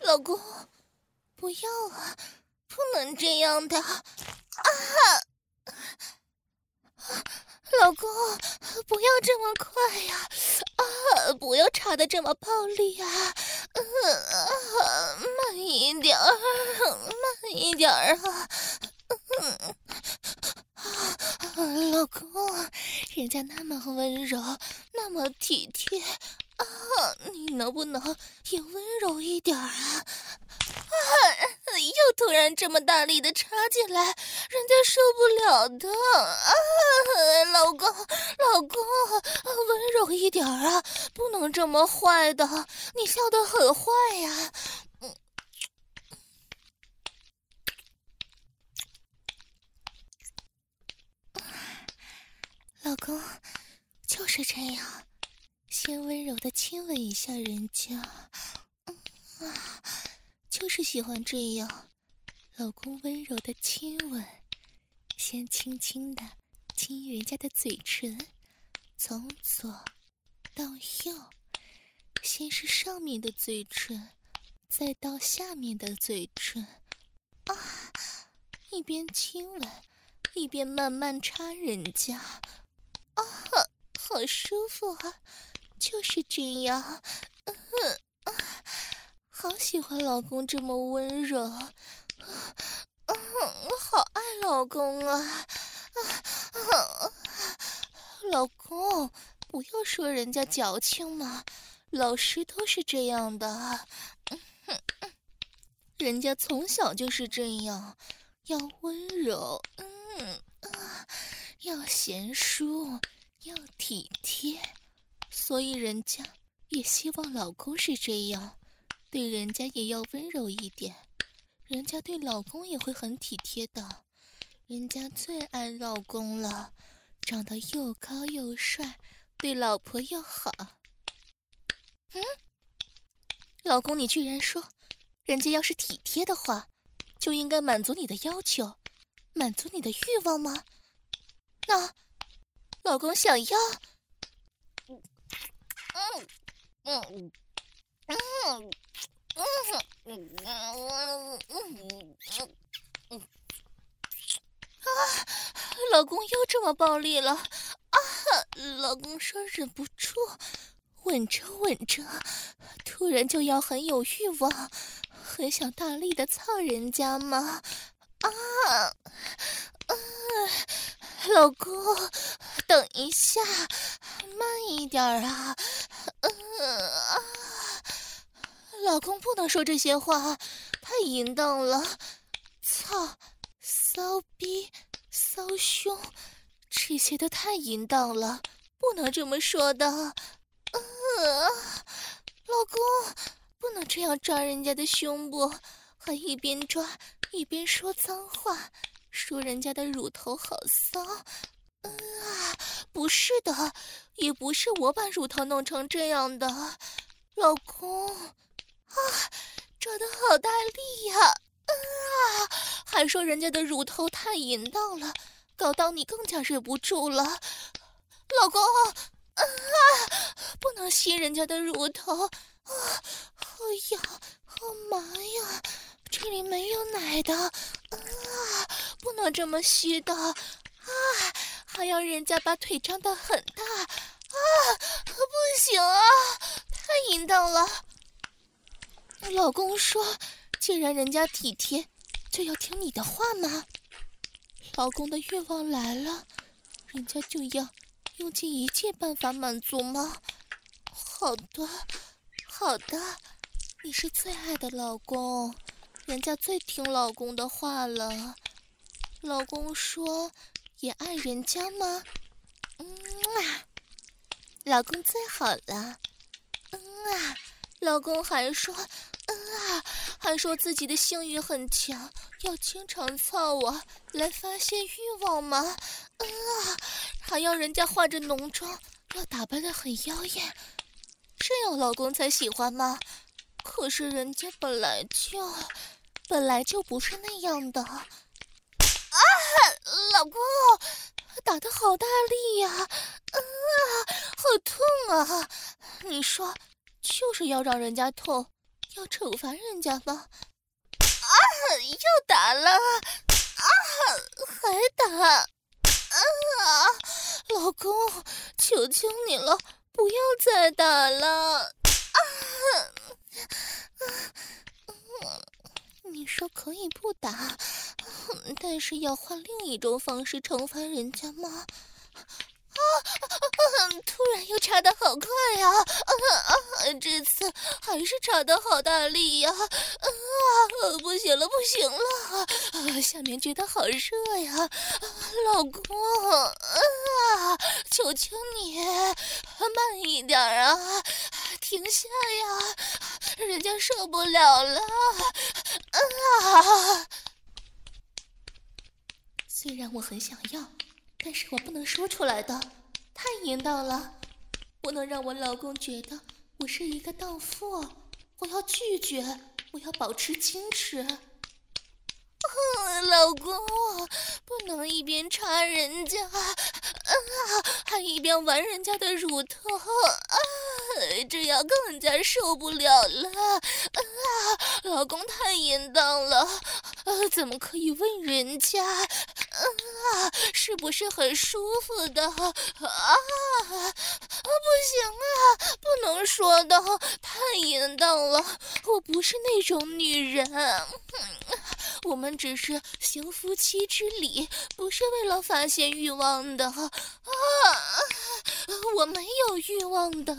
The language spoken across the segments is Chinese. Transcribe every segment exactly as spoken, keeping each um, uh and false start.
老公，不要啊，不能这样的啊！老公，不要这么快呀！啊，不要插得这么暴力啊！呃、慢一点儿，慢一点儿啊！嗯、老公，人家那么温柔，那么体贴啊，你能不能也温柔一点啊？啊！又突然这么大力的插进来，人家受不了的啊！老公，老公，温柔一点啊，不能这么坏的，你笑得很坏呀！嗯，老公，就是这样，先温柔的亲吻一下人家，嗯啊，就是喜欢这样。老公温柔的亲吻，先轻轻的亲人家的嘴唇，从左到右，先是上面的嘴唇，再到下面的嘴唇，啊，一边亲吻，一边慢慢插人家，啊，好舒服啊，就是这样，嗯啊，好喜欢老公这么温柔。嗯，我好爱老公啊！啊，老公，不要说人家矫情嘛，老师都是这样的。人家从小就是这样，要温柔，嗯啊，要贤淑，要体贴，所以人家也希望老公是这样，对人家也要温柔一点。人家对老公也会很体贴的，人家最爱老公了，长得又高又帅，对老婆又好。嗯，老公，你居然说，人家要是体贴的话，就应该满足你的要求，满足你的欲望吗？那，老公想要？嗯嗯嗯嗯。嗯嗯嗯嗯嗯啊！老公又这么暴力了啊！老公说忍不住，吻着吻着，突然就要很有欲望，很想大力的操人家吗？啊！啊！老公，等一下，慢一点啊！嗯啊！老公不能说这些话，太淫荡了。操，骚逼，骚胸，这些都太淫荡了，不能这么说的。呃，老公，不能这样抓人家的胸部，还一边抓一边说脏话，说人家的乳头好骚。嗯啊，不是的，也不是我把乳头弄成这样的，老公。啊，抓得好大力呀！啊，还说人家的乳头太淫荡了，搞到你更加忍不住了。老公，啊，不能吸人家的乳头，啊，好痒，好麻呀！这里没有奶的，啊，不能这么吸的，啊，还要人家把腿张得很大，啊，不行啊，太淫荡了。老公说，既然人家体贴，就要听你的话吗？老公的欲望来了，人家就要用尽一切办法满足吗？好的，好的，你是最爱的老公，人家最听老公的话了。老公说，也爱人家吗？嗯啊，老公最好了。嗯啊，老公还说，嗯啊，还说自己的性欲很强，要经常操我来发泄欲望吗？嗯啊，还要人家化着浓妆，要打扮得很妖艳，这样老公才喜欢吗？可是人家本来就本来就不是那样的。啊，老公，打得好大力呀！啊，好痛啊！你说，就是要让人家痛， 要惩罚人家吗？啊！又打了！啊！还打！啊！老公，求求你了，不要再打了！啊！你说可以不打，但是要换另一种方式惩罚人家吗？啊！突然又插得好快呀！啊啊！这次还是插得好大力呀！啊！不行了，不行了！啊，下面觉得好热呀！啊，老公，啊，求求你慢一点啊！停下呀！人家受不了了！啊！虽然我很想要，但是我不能说出来的，太淫荡了。不能让我老公觉得我是一个荡妇，我要拒绝，我要保持矜持。老公，不能一边插人家，啊，还一边玩人家的乳头，啊，这样更加受不了了。啊，老公太淫荡了，啊，怎么可以问人家？啊，是不是很舒服的？啊，不行啊，不能说的，太淫荡了，我不是那种女人。我们只是行夫妻之礼，不是为了发泄欲望的啊！我没有欲望的，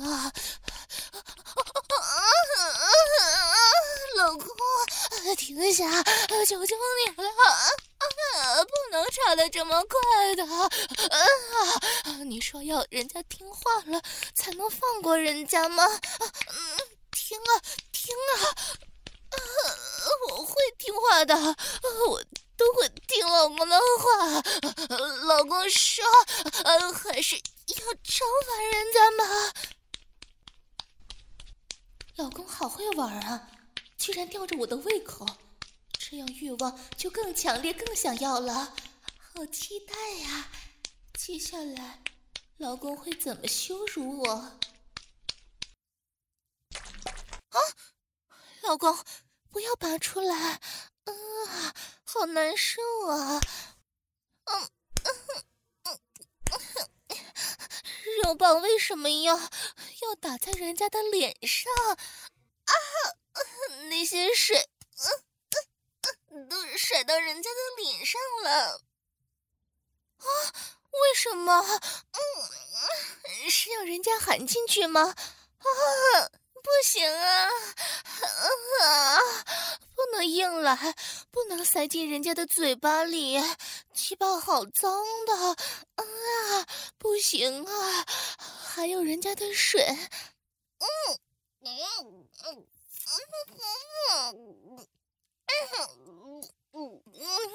老公，停下，求求你了，不能插得这么快的。啊，你说要人家听话了才能放过人家吗？嗯，听啊，听啊！啊，我会听话的，我都会听老公的话。老公说，呃，还是要惩罚人家吗？老公好会玩啊，居然吊着我的胃口，这样欲望就更强烈，更想要了，好期待呀！接下来，老公会怎么羞辱我？啊！老公，不要拔出来！啊，好难受啊！嗯嗯嗯，肉棒为什么要要打在人家的脸上？啊，那些水，嗯嗯，都甩到人家的脸上了。啊，为什么？嗯，是要人家含进去吗？啊！不行啊，啊，不能硬来，不能塞进人家的嘴巴里，鸡巴好脏的，啊，不行啊，还有人家的水，嗯嗯嗯嗯嗯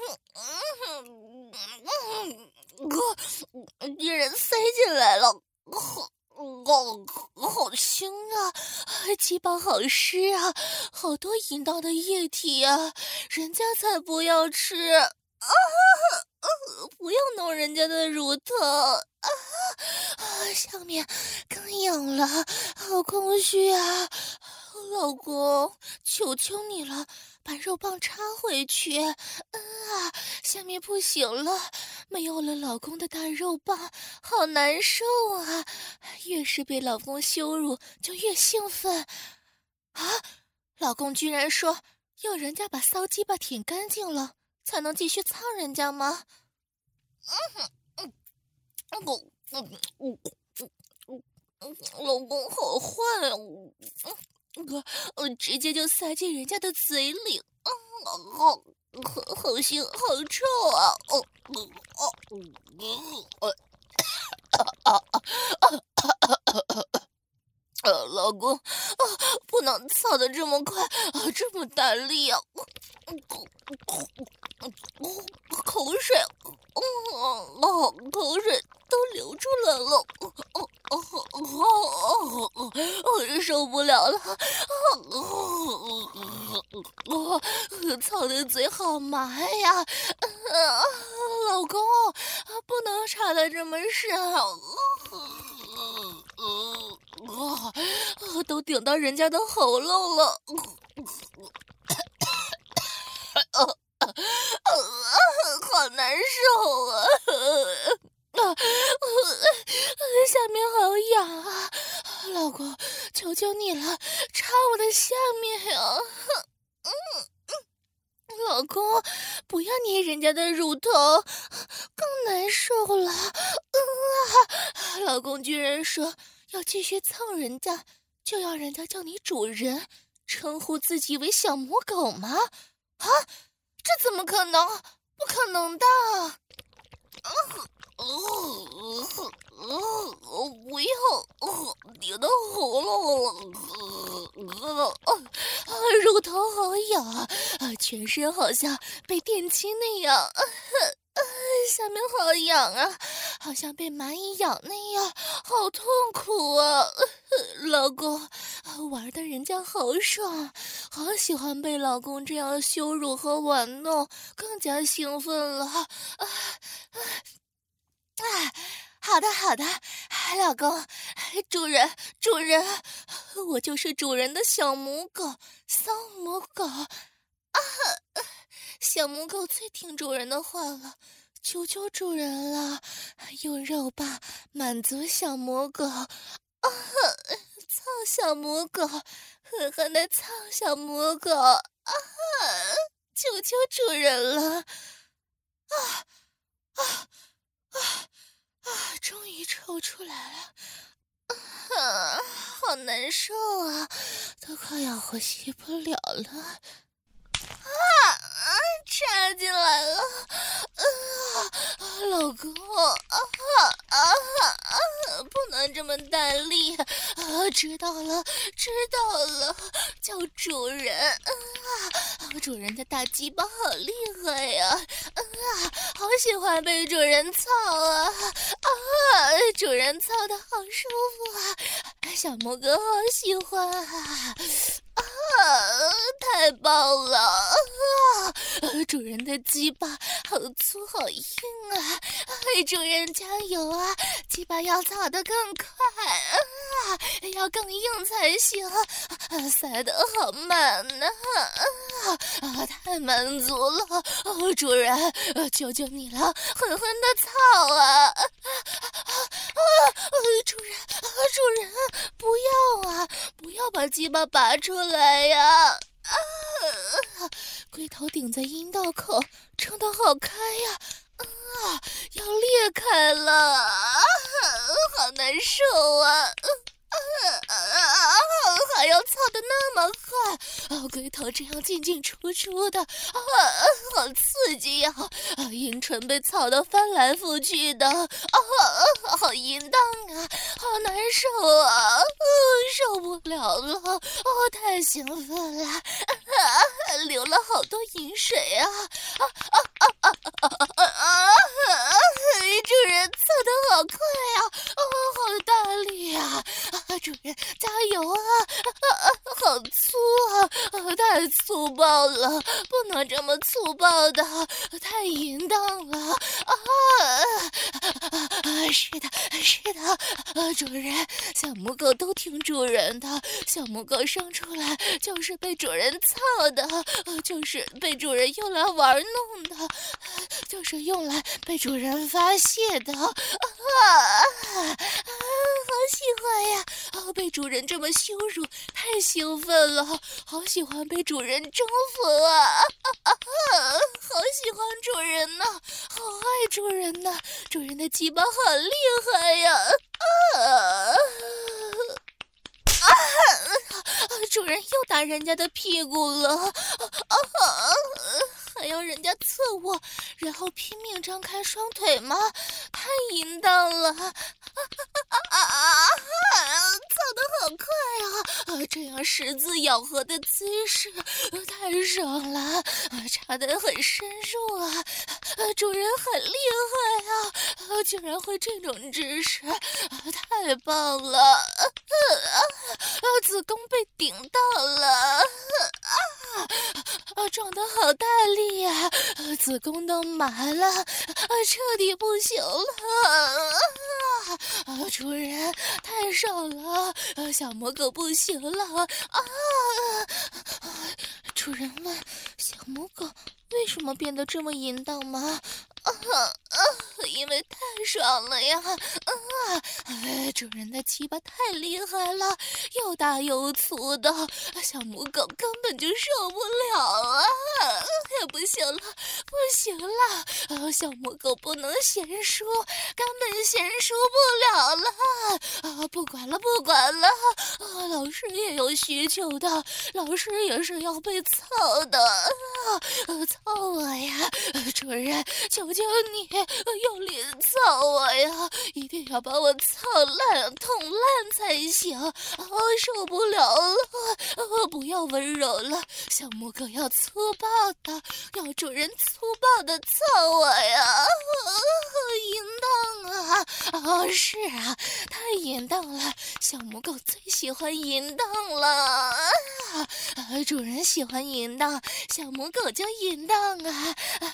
嗯，别人塞进来了。哦，好腥啊！鸡巴好湿啊，好多淫荡的液体啊！人家才不要吃啊！不要弄人家的乳头啊！下面更痒了，好空虚啊！老公，求求你了，把肉棒插回去！啊，下面不行了，没有了老公的大肉棒，好难受啊！越是被老公羞辱，就越兴奋。啊，老公居然说要人家把骚鸡巴舔干净了，才能继续操人家吗？嗯嗯嗯嗯嗯嗯，老公好坏哦！我我直接就塞进人家的嘴里，啊，好好好腥，好臭啊！哦哦哦哦呃，老公，啊，不能操得这么快啊，这么大力啊！口水，哦哦，口水都流出来了，哦哦哦哦哦，受不了了，哦哦，操的嘴好麻呀！啊，老公，不能插得这么深，哦，都顶到人家的喉咙了。 受啊！啊，下面好痒啊！老公，求求你了，插我的下面呀！嗯嗯，老公，不要捏人家的乳头，更难受了。嗯啊，老公居然说要继续蹭人家，就要人家叫你主人，称呼自己为小母狗吗？啊，这怎么可能？不可能的！哦哦哦！不要！你的喉咙了！啊，乳头好痒啊！全身好像被电击那样，啊，下面好痒啊，好像被蚂蚁咬那样，好痛苦啊！老公，玩的人家好爽，好喜欢被老公这样羞辱和玩弄，更加兴奋了。啊啊啊！好的好的，老公，主人主人，我就是主人的小母狗，骚母狗啊！小母狗最听主人的话了，求求主人了，用肉棒满足小母狗啊！操小母狗，狠狠的操小母狗啊！求求主人了！啊啊啊啊！终于抽出来了，啊，好难受啊，都快要呼吸不了了。啊！插进来了，啊！老公，啊啊啊！不能这么大力啊！知道了，知道了，叫主人啊！主人的大鸡巴好厉害呀！啊，好喜欢被主人操啊！啊，主人操的好舒服啊！小母狗好喜欢啊！啊，太棒了！啊，主人的鸡巴好粗好硬啊！哎，主人加油啊！鸡巴要操得更快啊，要更硬才行！啊，塞得好满呢！啊，太满足了！哦，主人，求求你了，狠狠的操啊！啊啊啊！主人，啊，主人，不要啊！不要把鸡巴拔出来呀！啊！龟头顶在阴道口，撑得好开呀！啊，要裂开了！啊，好难受啊！啊啊！还要操得那么快，啊，龟头这样进进出出的，啊，好刺激呀！啊，阴唇被操得翻来覆去的，啊，好淫荡啊，好难受啊，嗯，受不了了，哦，太兴奋了，啊，流了好多饮水啊！啊啊啊啊啊啊啊！主人操得好快啊，哦，好大力啊！啊，主人加油啊！啊啊，好粗啊！啊，太粗暴了，不能这么粗暴的，太淫荡了！啊啊啊！是的，是的，啊，主人，小母狗都听主人的，小母狗生出来就是被主人操的，就是被主人用来玩弄的，就是用来被主人发泄的。啊啊！好喜欢呀！啊，被主人这么羞辱，太兴奋了，好喜欢被主人征服啊！啊啊啊！好喜欢主人呐，好爱主人呐，主人的鸡巴好厉害呀！啊！啊！主人又打人家的屁股了，啊啊！还要人家侧卧，然后拼命张开双腿吗？太淫荡了！啊啊啊啊！操得好快啊！啊，这样十字咬合的姿势太爽了，啊，插得很深入啊！啊，主人很厉害啊！啊，居然会这种姿势，啊，太棒了！啊啊！子宫被顶到了！啊啊！撞得好大力呀！啊，子宫都麻了，啊，彻底不行了！啊啊！主人太爽了！啊，小母狗不行了！啊！主人问小母狗为什么变得这么淫荡吗？ 啊啊！因为太爽了呀！啊，哎，主人的鸡巴太厉害了，又大又粗的，小母狗根本就受不了啊！哎，不行了，不行了，啊，小母狗不能贤淑，根本贤淑不了了啊！不管了，不管了，啊，老师也有需求的，老师也是要被操的啊！呃，操我呀，主人，求求你，用力操我呀！一定要把我操烂、痛烂才行！啊，受不了了！啊，不要温柔了，小母狗要粗暴的，要主人粗暴的操我呀！啊，淫荡啊！啊，是啊，太淫荡了，小母狗最喜欢淫荡了啊！啊，主人喜欢淫荡，小母狗就淫荡啊！啊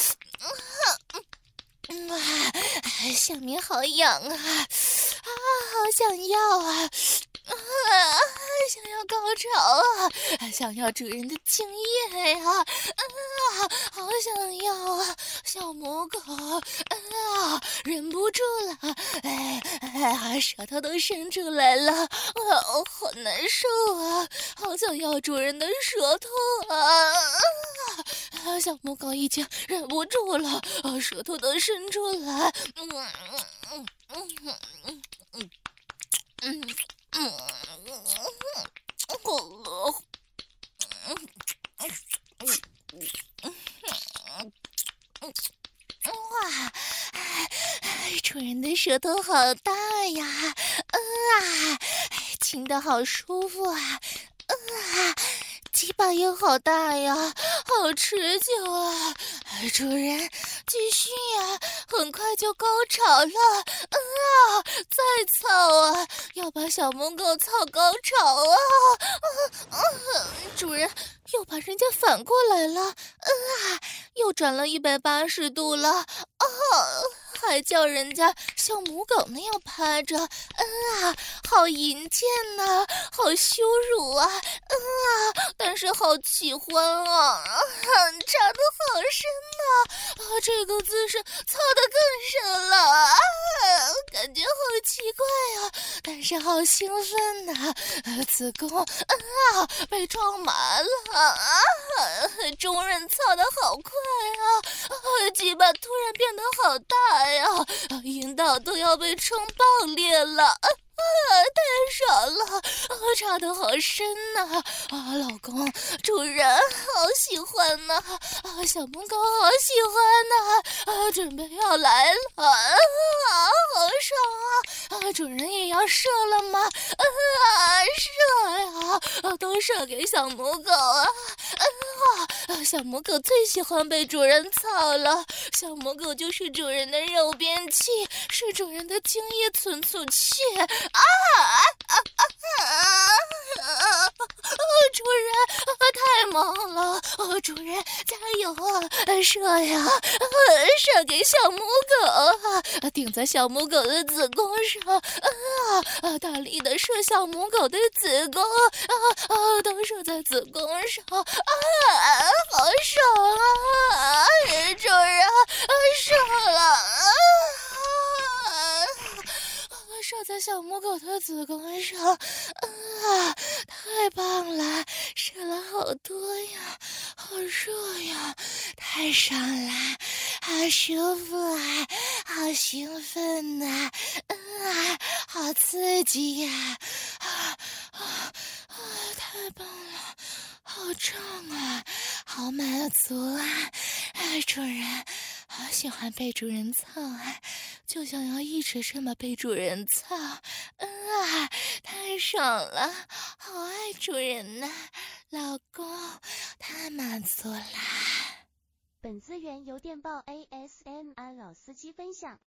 哇，下面好痒啊！啊，好想要啊！啊，想要高潮啊！想要主人的精液呀！啊，好想要啊！小母狗啊，忍不住了，哎哎，舌头都伸出来了，啊，好难受啊！好想要主人的舌头啊！啊，小母狗已经忍不住了，啊，舌头都伸出来，嗯嗯嗯嗯嗯嗯嗯嗯，好饿，哇，主人的舌头好大呀，啊，亲得好舒服啊，啊。鸡巴也好大呀，好持久啊！主人，继续呀，很快就高潮了，啊！再操啊，要把小母狗操高潮啊！啊啊！主人又把人家反过来了，啊！又转了一百八十度了，啊！还叫人家像母狗那样趴着，嗯啊，好淫贱呐、啊，好羞辱啊，嗯啊，但是好喜欢啊，插得好深呐、啊，啊，这个姿势操得更深了啊，感觉好奇怪啊，但是好兴奋呐、啊，啊，子宫啊被装满了啊，中人操得好快啊，啊，鸡巴突然变得好大呀，啊，阴道都要被撑爆裂了。啊啊，太爽了！啊，插得好深呐、啊！啊，老公，主人好喜欢呐、啊！啊，小母狗好喜欢呐、啊！啊，准备要来了！啊，好爽啊！啊，主人也要射了吗？啊，射呀！啊，都射给小母狗啊！啊，小母狗最喜欢被主人操了，小母狗就是主人的肉便器，是主人的精液存储器。啊啊啊啊啊！主人，啊，太猛了！啊，主人加油啊！射呀，射给小母狗啊！顶在小母狗的子宫上，啊啊！大力的射小母狗的子宫，啊啊！都射在子宫上，啊！好爽啊！主人，啊，射了！啊！射在小母狗的子宫上，啊，太棒了，射了好多呀，好热呀，太爽了，好舒服啊，好兴奋呐、啊，啊，好刺激呀，啊啊啊，太棒了，好胀啊，好满足啊，啊，主人。好喜欢被主人操啊，就想要一直这么被主人操，嗯啊，太爽了，好爱主人呐，老公，太满足啦。 本资源由电报 A S M R 老司机分享。